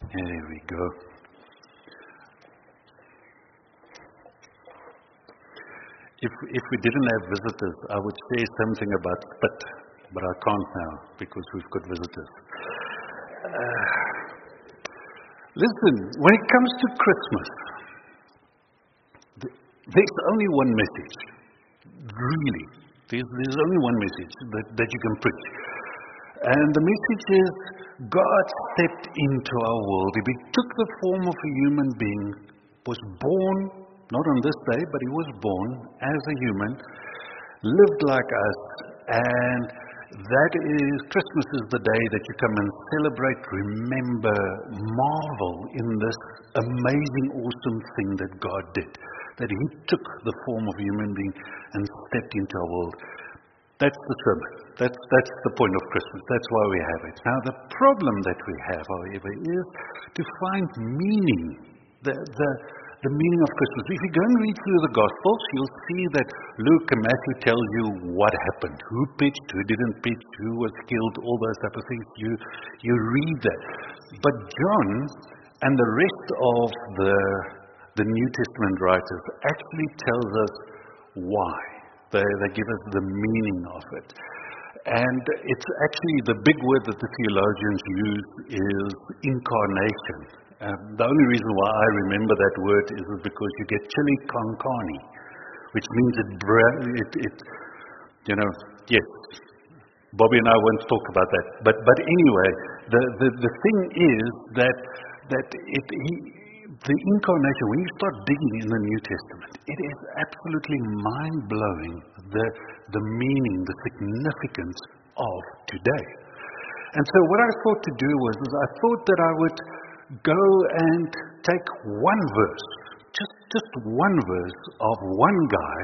There we go. If we didn't have visitors, I would say something about spit, but I can't now because we've got visitors. Listen, when it comes to Christmas, there's only one message. Really. There's only one message that you can preach. And the message is, God stepped into our world. He took the form of a human being, was born, not on this day, but he was born as a human, lived like us, and that is, Christmas is the day that you come and celebrate, remember, marvel in this amazing, awesome thing that God did. That he took the form of a human being and stepped into our world. That's the sermon. That's the point of Christmas. That's why we have it. Now, the problem that we have, however, is to find meaning. The meaning of Christmas. If you go and read through the Gospels, you'll see that Luke and Matthew tell you what happened. Who pitched, who didn't pitch, who was killed, all those type of things. You read that. But John and the rest of the New Testament writers actually tells us why. They give us the meaning of it. And it's actually the big word that the theologians use is incarnation. The only reason why I remember that word is because you get chili con carne, which means yes. Bobby and I won't talk about that. But anyway, the thing is that the incarnation, when you start digging in the New Testament, it is absolutely mind-blowing, the meaning, the significance of today. And so what I thought to do was I thought that I would go and take one verse, just one verse of one guy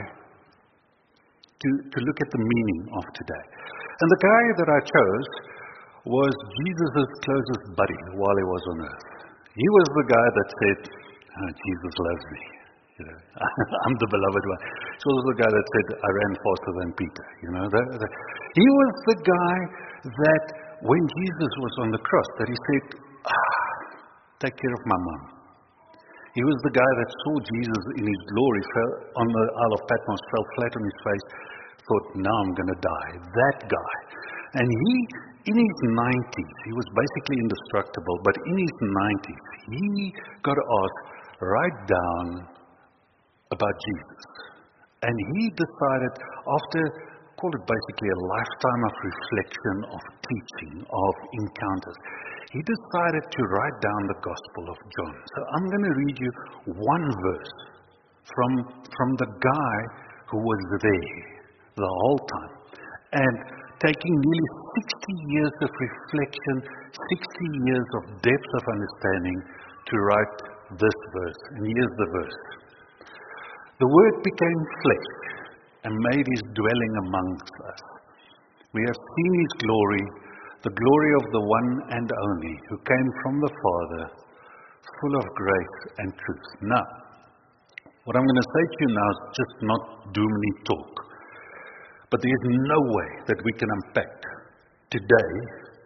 to look at the meaning of today. And the guy that I chose was Jesus' closest buddy while he was on earth. He was the guy that said, Jesus loves me. I'm the beloved one. He was the guy that said, I ran faster than Peter. He was the guy that when Jesus was on the cross, that he said, take care of my mom. He was the guy that saw Jesus in his glory, fell on the Isle of Patmos, fell flat on his face, thought, now I'm going to die. That guy. And he, in his 90s, he was basically indestructible, but in his 90s, he got asked, write down about Jesus. And he decided, after, call it basically a lifetime of reflection, of teaching, of encounters, he decided to write down the Gospel of John. So I'm going to read you one verse from the guy who was there the whole time. And taking nearly 60 years of reflection, 60 years of depth of understanding to write this verse. And here's the verse. The Word became flesh and made his dwelling amongst us. We have seen his glory, the glory of the one and only, who came from the Father, full of grace and truth. Now, what I'm going to say to you now is just not doomly talk. But there is no way that we can unpack today,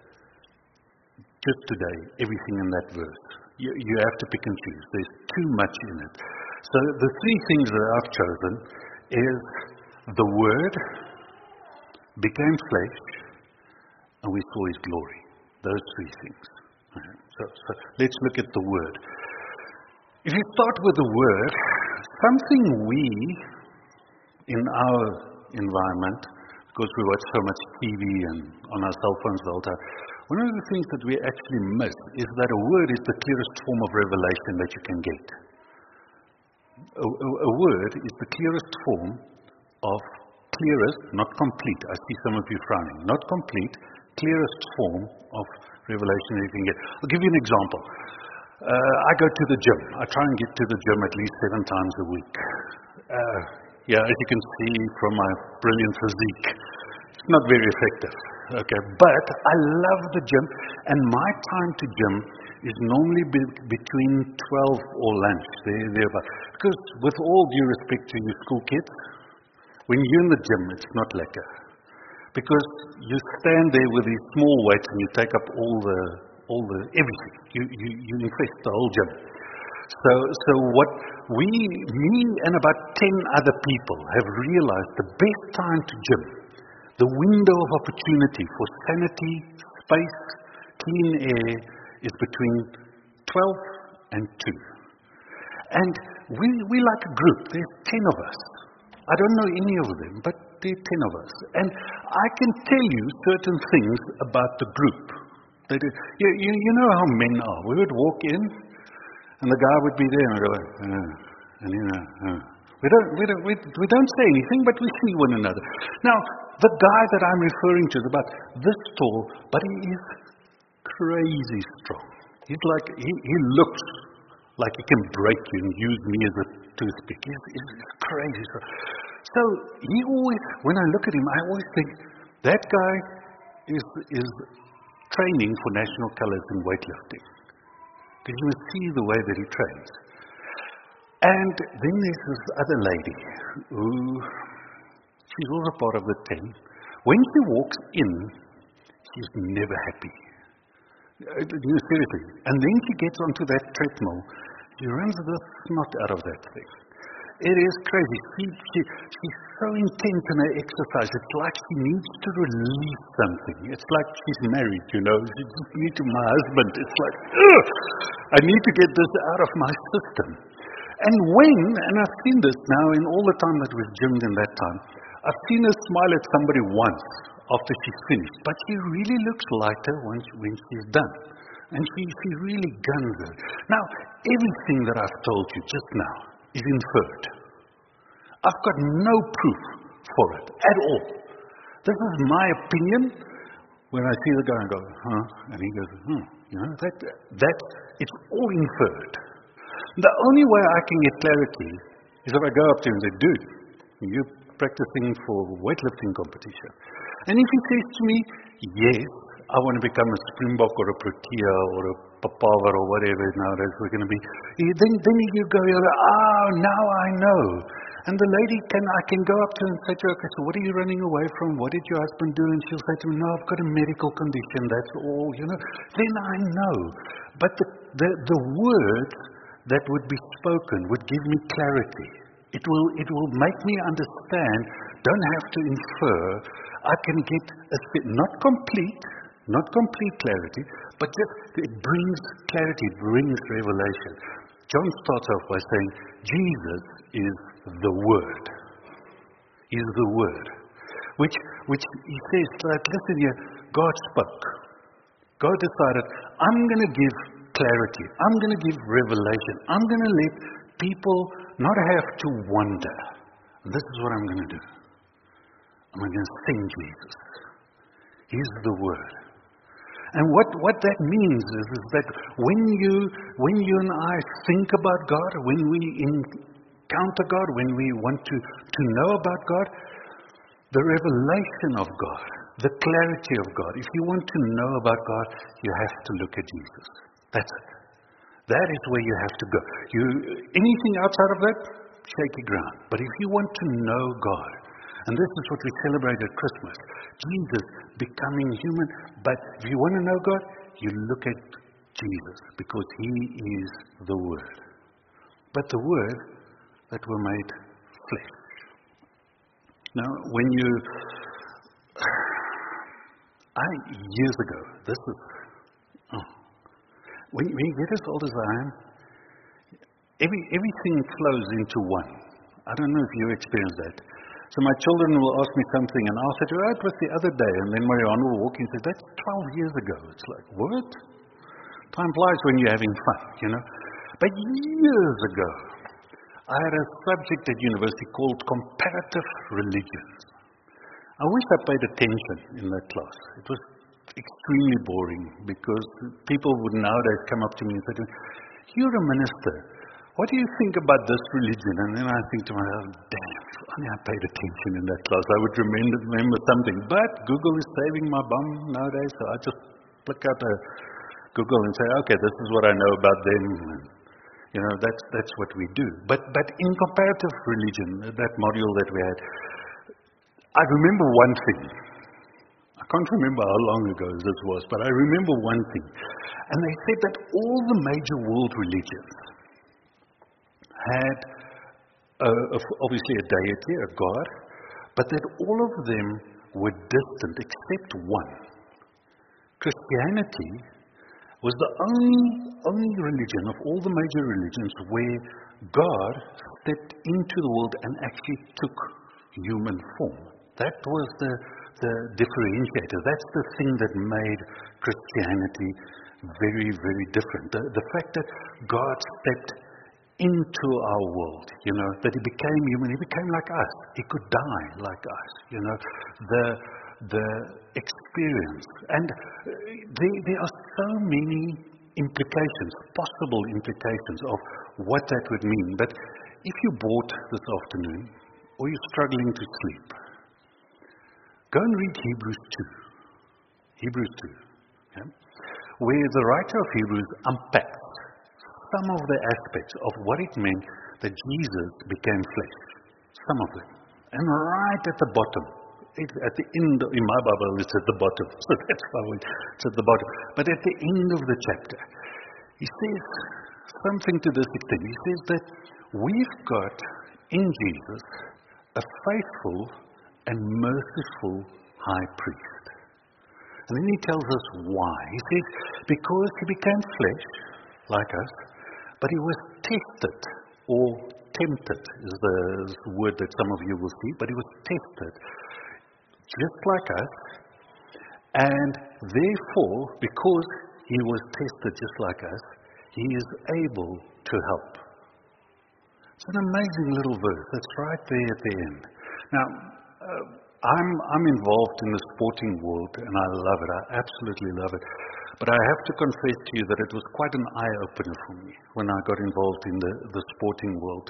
just today, everything in that verse. You have to pick and choose. There's too much in it. So the three things that I've chosen is the Word became flesh, and we saw his glory. Those three things. So let's look at the Word. If you start with the Word, something we, in our environment, because we watch so much TV and on our cell phones the whole time, one of the things that we actually miss is that a word is the clearest form of revelation that you can get. A word is the clearest form of not complete. I see some of you frowning. Not complete, clearest form of revelation that you can get. I'll give you an example. I go to the gym. I try and get to the gym at least 7 times a week. As you can see from my brilliant physique, it's not very effective. Okay, but I love the gym, and my time to gym is normally between 12 or lunch, thereabout. Because with all due respect to you school kids, when you're in the gym, it's not lekker. Because you stand there with these small weights and you take up all everything. You infest the whole gym. So what me and about 10 other people have realized the best time to gym, the window of opportunity for sanity, space, clean air is between 12 and 2. And we like a group. There's 10 of us. I don't know any of them, but there are 10 of us. And I can tell you certain things about the group. You know how men are. We would walk in, and the guy would be there, and I'd go, and we don't say anything, but we see one another. Now, the guy that I'm referring to is about this tall, but he is crazy strong. He's like, he looks like he can break you and use me as a toothpick. He's crazy strong. So he always, when I look at him, I always think that guy is training for national colors in weightlifting. Because you must see the way that he trains. And then there's this other lady who, she's also part of the 10. When she walks in, she's never happy. Seriously. And then she gets onto that treadmill. She runs the snot out of that thing. It is crazy. She's so intense in her exercise. It's like she needs to release something. It's like she's married, you know. She just needs to my husband. It's like, ugh, I need to get this out of my system. And I've seen this now in all the time that we've gymmed in that time, I've seen her smile at somebody once after she's finished. But she really looks lighter when she's done. And she really guns it. Now, everything that I've told you just now is inferred. I've got no proof for it at all. This is my opinion. When I see the guy and go, huh? And he goes, you know, that it's all inferred. The only way I can get clarity is if I go up to him and say, dude, you're practicing for weightlifting competition. And if he says to me, yes, I want to become a Springbok or a Protea or a Papaver or whatever nowadays we're going to be, then you go, now I know. And the lady I can go up to her and say to her, okay, so what are you running away from? What did your husband do? And she'll say to me, no, I've got a medical condition, that's all, you know. Then I know. But the words that would be spoken would give me clarity. It will make me understand, don't have to infer. I can get not complete clarity, but just it brings clarity, it brings revelation. John starts off by saying, Jesus is the Word. He is the Word. Which he says, like, listen here, God spoke. God decided, I'm going to give clarity. I'm going to give revelation. I'm going to let people not have to wonder. And this is what I'm going to do. I'm going to send Jesus. He's the Word. And what that means is that when you and I think about God, when we encounter God, when we want to know about God, the revelation of God, the clarity of God. If you want to know about God, you have to look at Jesus. That's it. That is where you have to go. Anything outside of that, shaky ground. But if you want to know God, and this is what we celebrate at Christmas, Jesus becoming human. But if you want to know God, you look at Jesus, because He is the Word. But the Word that were made flesh. Now, years ago, when you get as old as I am, everything flows into one. I don't know if you experience that. So my children will ask me something, and I'll say to her, it was the other day. And then Marianne will walk in and say, that's 12 years ago. It's like, what? Time flies when you're having fun, you know. But years ago, I had a subject at university called comparative religions. I wish I paid attention in that class. It was extremely boring, because people would nowadays come up to me and say to me, you're a minister. What do you think about this religion? And then I think to myself, damn, if only I paid attention in that class, I would remember something. But Google is saving my bum nowadays, so I just flick out a Google and say, okay, this is what I know about them. And, you know, that's what we do. But in comparative religion, that module that we had, I remember one thing. I can't remember how long ago this was, but I remember one thing. And they said that all the major world religions had obviously a deity, a god, but that all of them were distant except one. Christianity was the only religion of all the major religions where God stepped into the world and actually took human form. That was the differentiator. That's the thing that made Christianity very, very different. The fact that God stepped into our world, that He became human. He became like us. He could die like us, the experience. And there are so many implications, possible implications of what that would mean. But if you're bored this afternoon, or you're struggling to sleep, go and read Hebrews 2. Okay? Where the writer of Hebrews unpacks some of the aspects of what it meant that Jesus became flesh. Some of them. And right at the bottom, at the end, in my Bible it's at the bottom, so that's why it's at the bottom. But at the end of the chapter, he says something to this extent. He says that we've got in Jesus a faithful and merciful high priest. And then he tells us why. He says, because he became flesh, like us, but he was tested, or tempted is the word that some of you will see, but he was tested, just like us, and therefore, because he was tested just like us, he is able to help. It's an amazing little verse. That's right there at the end. Now, I'm involved in the sporting world, and I love it. I absolutely love it. But I have to confess to you that it was quite an eye-opener for me when I got involved in the sporting world.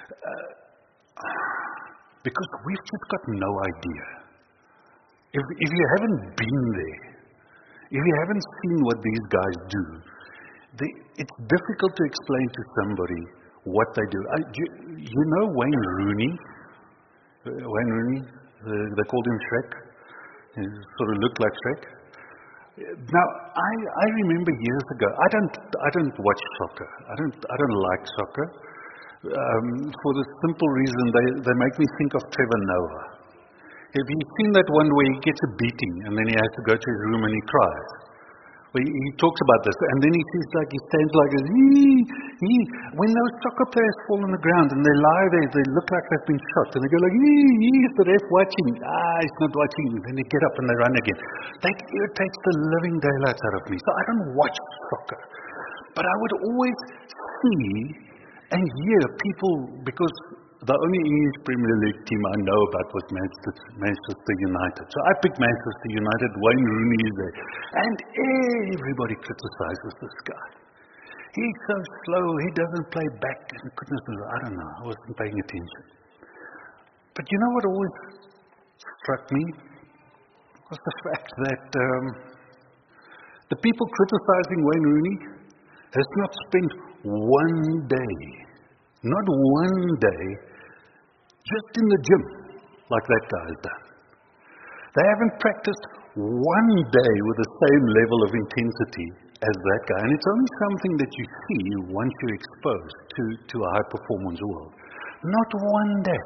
Because we've just got no idea. If you haven't been there, if you haven't seen what these guys do, it's difficult to explain to somebody what they do. You know Wayne Rooney? Wayne Rooney? They called him Shrek. He sort of looked like Shrek. Now, I remember years ago. I don't watch soccer. I don't like soccer for the simple reason they make me think of Trevor Noah. Have you seen that one where he gets a beating and then he has to go to his room and he cries? Well, he talks about this, and then he stands like this. When those soccer players fall on the ground and they lie there, they look like they've been shot, and they go like, is the ref watching? He's not watching. Then they get up and they run again. That irritates the living daylights out of me. So I don't watch soccer. But I would always see and hear people, because the only English Premier League team I know about was Manchester United. So I picked Manchester United. Wayne Rooney is there. And everybody criticizes this guy. He's so slow. He doesn't play back. And goodness knows, I don't know. I wasn't paying attention. But you know what always struck me? Was the fact that the people criticizing Wayne Rooney has not spent one day, not one day, just in the gym, like that guy has done. They haven't practiced one day with the same level of intensity as that guy. And it's only something that you see once you're exposed to a high-performance world. Not one day.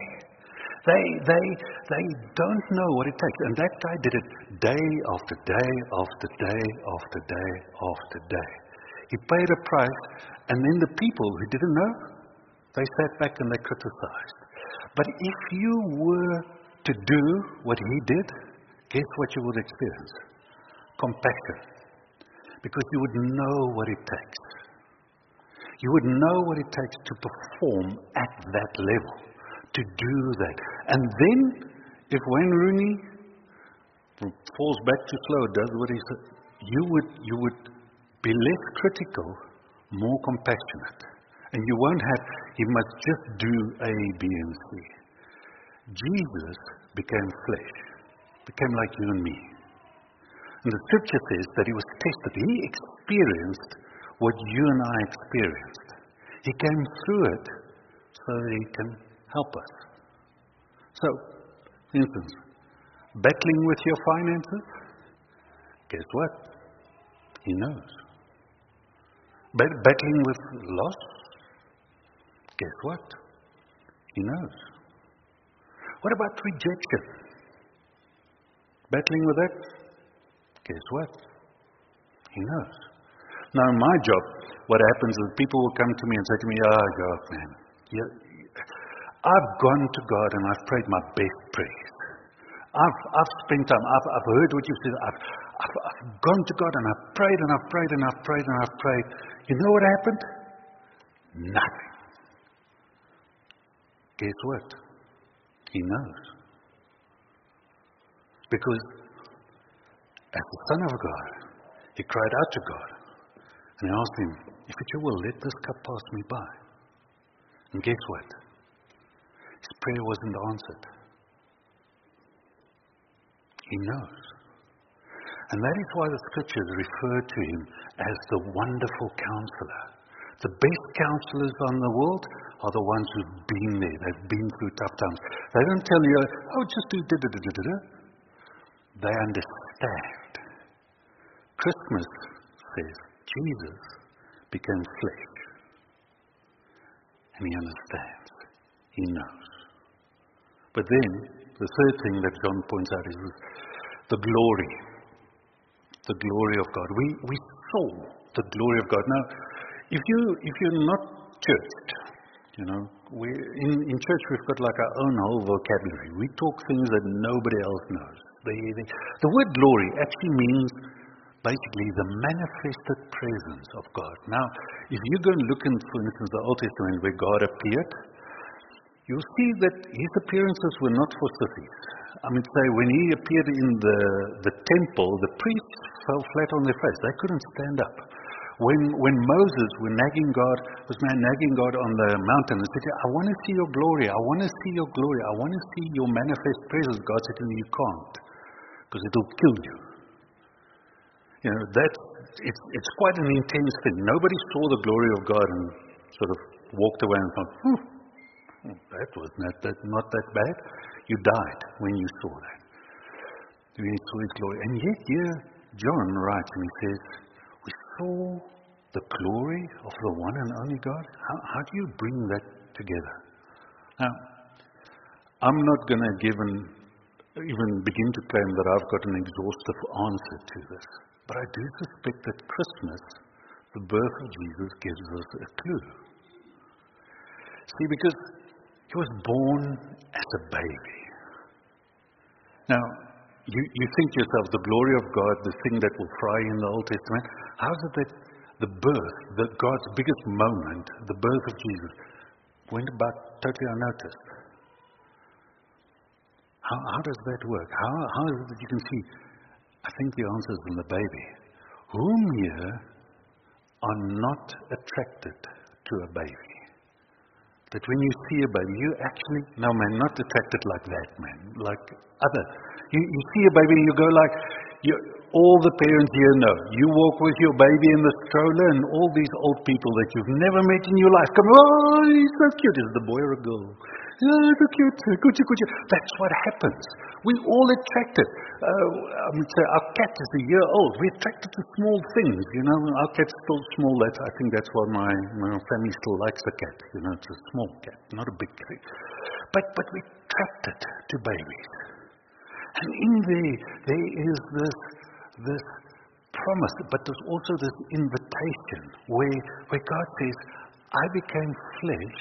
They don't know what it takes. And that guy did it day after day after day after day after day. He paid a price, and then the people who didn't know, they sat back and they criticized. But if you were to do what he did, guess what you would experience? Compassion. Because you would know what it takes. You would know what it takes to perform at that level, to do that. And then, if Wayne Rooney falls back too slow, does what he said, you would be less critical, more compassionate. And you won't have, he must just do A, B, and C. Jesus became flesh, became like you and me. And the scripture says that he was tested. He experienced what you and I experienced. He came through it so that he can help us. So, for instance, battling with your finances, guess what? He knows. Battling with loss? Guess what? He knows. What about rejection? Battling with that? Guess what? He knows. Now in my job, what happens is people will come to me and say to me, God, man, I've gone to God and I've prayed my best prayers. I've spent time, I've heard what you said, I've gone to God and I've prayed and I've prayed and I've prayed and I've prayed. You know what happened? Nothing. Guess what? He knows. Because as the Son of God, he cried out to God and he asked him, if it's your will, let this cup pass me by. And guess what? His prayer wasn't answered. He knows. And that is why the scriptures refer to him as the wonderful counselor. The best counselors on the world are the ones who've been there. They've been through tough times. They don't tell you, just do da-da-da-da-da. They understand. Christmas says Jesus became flesh. And he understands. He knows. But then, the third thing that John points out is the glory. The glory of God. We saw the glory of God. Now, if you're not churched, in church we've got like our own whole vocabulary. We talk things that nobody else knows. The word glory actually means basically the manifested presence of God. Now, if you go and look in, for instance, the Old Testament where God appeared, you'll see that his appearances were not for sissies. When he appeared in the temple, the priests fell flat on their face. They couldn't stand up. When Moses was nagging God on the mountain and said, I want to see your glory, I want to see your glory, I want to see your manifest presence, God said to him, you can't, because it'll kill you. It's quite an intense thing. Nobody saw the glory of God and sort of walked away and thought, that was not that bad. You died when you saw that. When you saw his glory. And yet here, John writes and he says, we saw the glory of the one and only God. How do you bring that together? Now, I'm not going to even begin to claim that I've got an exhaustive answer to this. But I do suspect that Christmas, the birth of Jesus, gives us a clue. See, because he was born as a baby. Now, you think to yourself, the glory of God, the thing that will fry in the Old Testament, how is it that the birth, God's biggest moment, the birth of Jesus, went about totally unnoticed? How does that work? How is it that you can see? I think the answer is in the baby. Whom here are not attracted to a baby? That when you see a baby, you actually, no man, not attracted like that man, like other. You see a baby and you go like, all the parents here know. You walk with your baby in the stroller and all these old people that you've never met in your life come, he's so cute. Is it a boy or a girl? Oh, so cute. Kuchi. That's what happens. We're all attracted. Our cat is a year old. We're attracted to small things. Our cat's still small. I think that's why my family still likes the cat. It's a small cat, not a big cat. But we're attracted to babies. And in there is this promise, but there's also this invitation where God says, I became flesh.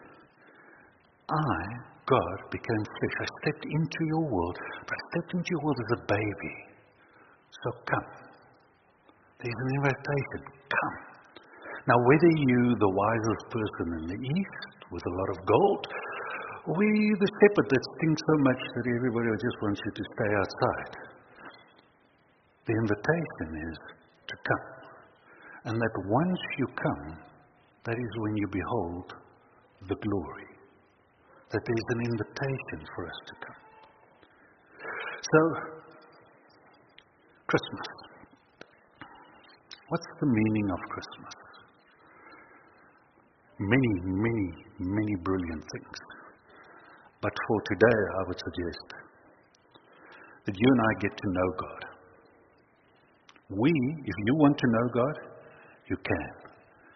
I, God, became flesh. I stepped into your world, but I stepped into your world as a baby. So come. There's an invitation. Come. Now, whether you the wisest person in the East with a lot of gold, or the shepherd that stinks so much that everybody just wants you to stay outside, the invitation is to come. And that once you come, that is when you behold the glory. That there's an invitation for us to come. So, Christmas. What's the meaning of Christmas? Many brilliant things. But for today, I would suggest that you and I get to know God. If you want to know God, you can.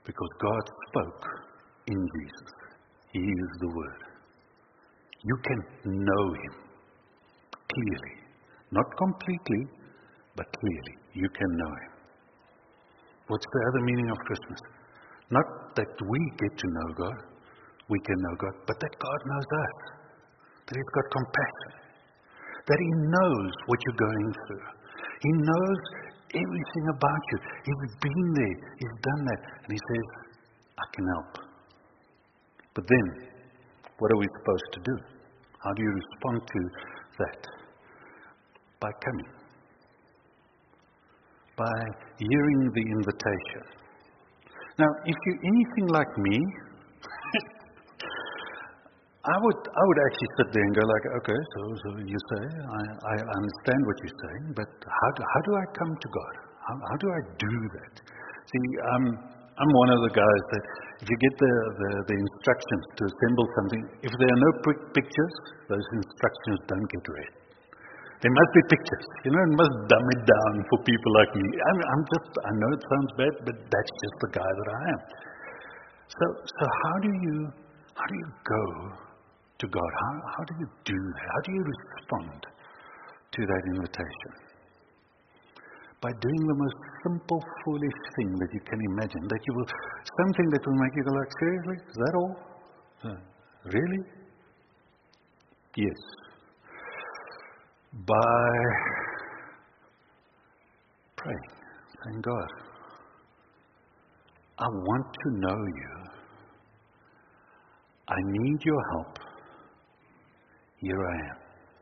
Because God spoke in Jesus. He is the Word. You can know Him clearly. Not completely, but clearly. You can know Him. What's the other meaning of Christmas? Not that we get to know God, we can know God, but that God knows us. That He's got compassion. That He knows what you're going through. He knows everything about you. He's been there. He's done that. And He says, I can help. But then, what are we supposed to do? How do you respond to that? By coming. By hearing the invitation. Now, if you're anything like me, I would actually sit there and go like, okay, so you say, I understand what you're saying, but how do I come to God? How do I do that? See, I'm one of the guys that if you get the instructions to assemble something, if there are no pictures, those instructions don't get read. There must be pictures, and must dumb it down for people like me. I know it sounds bad, but that's just the guy that I am. So how do you go to God? How do you do that? How do you respond to that invitation? By doing the most simple, foolish thing that you can imagine. Something that will make you go like, seriously? Is that all? Really? Yes. By praying, saying, God, I want to know you. I need your help. Here I am.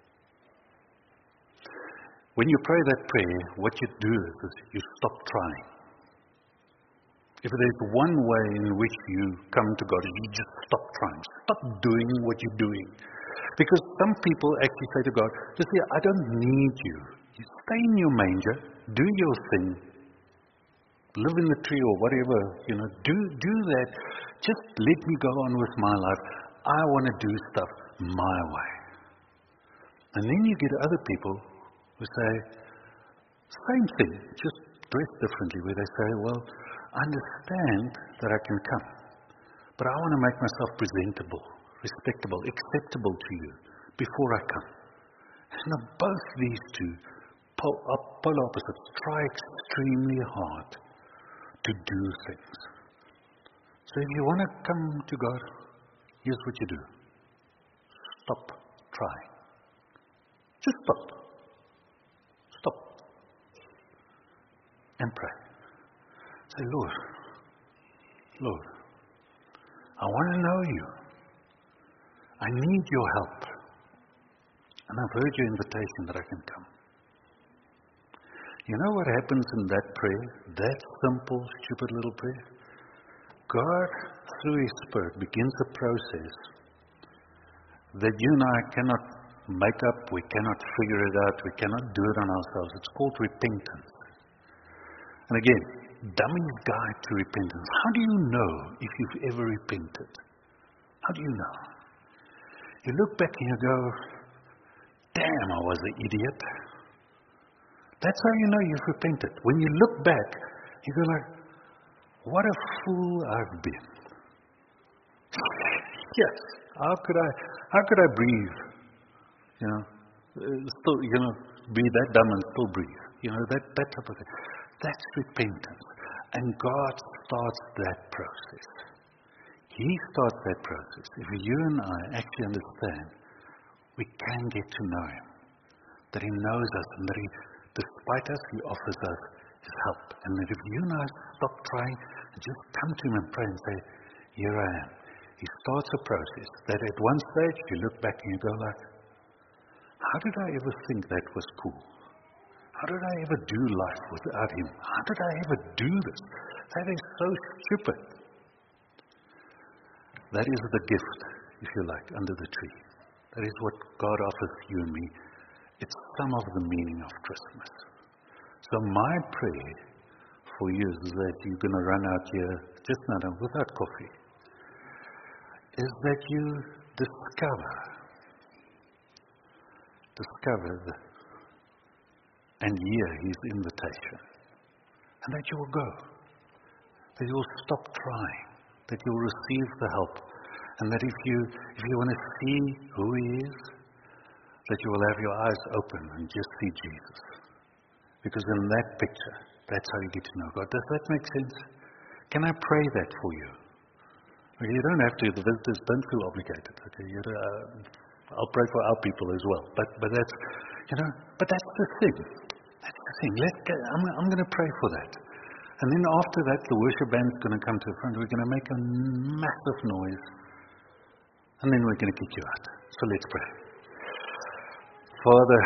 When you pray that prayer, what you do is you stop trying. If there's one way in which you come to God, you just stop trying. Stop doing what you're doing. Because some people actually say to God, just say, I don't need you. You stay in your manger, do your thing, live in the tree or whatever, do that. Just let me go on with my life. I want to do stuff my way. And then you get other people who say, same thing, just dressed differently, where they say, well, I understand that I can come, but I want to make myself presentable, respectable, acceptable to you before I come. And now both these two polar opposites try extremely hard to do things. So if you want to come to God, here's what you do. Stop trying. Just stop. Stop. And pray. Say, Lord, I want to know you. I need your help. And I've heard your invitation that I can come. You know what happens in that prayer? That simple, stupid little prayer? God, through His Spirit, begins a process that you and I cannot make up, we cannot figure it out, we cannot do it on ourselves. It's called repentance. And again, Dummy's Guide to Repentance. How do you know if you've ever repented? How do you know? You look back and you go, damn, I was an idiot. That's how you know you've repented. When you look back, you go like, what a fool I've been. Yes, how could I breathe? Still, be that dumb and still breathe. That type of thing. That's repentance. And God starts that process. He starts that process. If you and I actually understand, we can get to know Him. That He knows us and that He, despite us, He offers us His help. And that if you and I stop trying and just come to Him and pray and say, here I am. He starts a process that at one stage you look back and you go like, how did I ever think that was cool? How did I ever do life without Him? How did I ever do this? That is so stupid. That is the gift, if you like, under the tree. That is what God offers you and me. It's some of the meaning of Christmas. So my prayer for you is that you're going to run out here just now without coffee. Is that you discover and hear His invitation. And that you will go. that you'll stop trying, that you'll receive the help, and that if you want to see who He is, that you will have your eyes open and just see Jesus. Because in that picture, that's how you get to know God. Does that make sense? Can I pray that for you? Okay, you don't have to. The visitors don't feel obligated. Okay, I'll pray for our people as well. But that's, but that's the thing. That's the thing. I'm going to pray for that. And then after that, the worship band's going to come to the front. We're going to make a massive noise. And then we're going to kick you out. So let's pray. Father,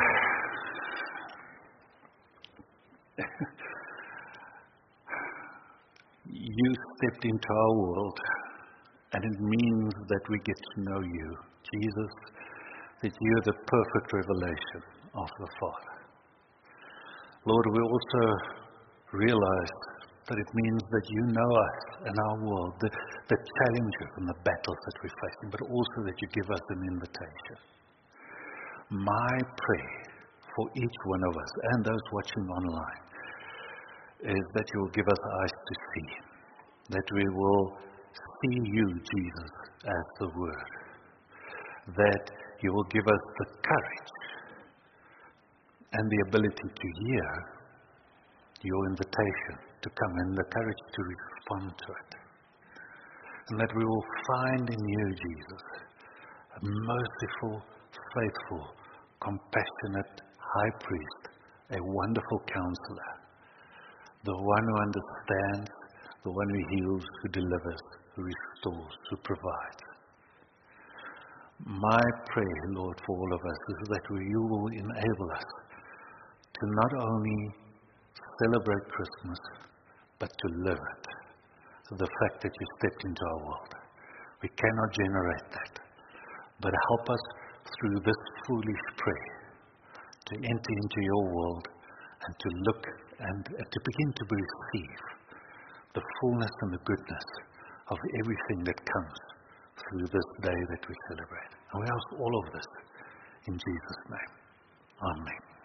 you stepped into our world, and it means that we get to know you, Jesus, that you're the perfect revelation of the Father. Lord, we also realize that it means that you know us and our world, the challenges and the battles that we're facing, but also that you give us an invitation. My prayer for each one of us and those watching online is that you will give us eyes to see, that we will see you, Jesus, as the Word, that you will give us the courage and the ability to hear your invitation to come and the courage to respond to it, and that we will find in you, Jesus, a merciful, faithful, compassionate high priest, a wonderful counselor, the one who understands, the one who heals, who delivers, who restores, who provides. My prayer, Lord, for all of us is that you will enable us to not only celebrate Christmas, but to live it. The fact that you stepped into our world. We cannot generate that. But help us through this foolish prayer to enter into your world and to look and to begin to receive the fullness and the goodness of everything that comes through this day that we celebrate. And we ask all of this in Jesus' name. Amen.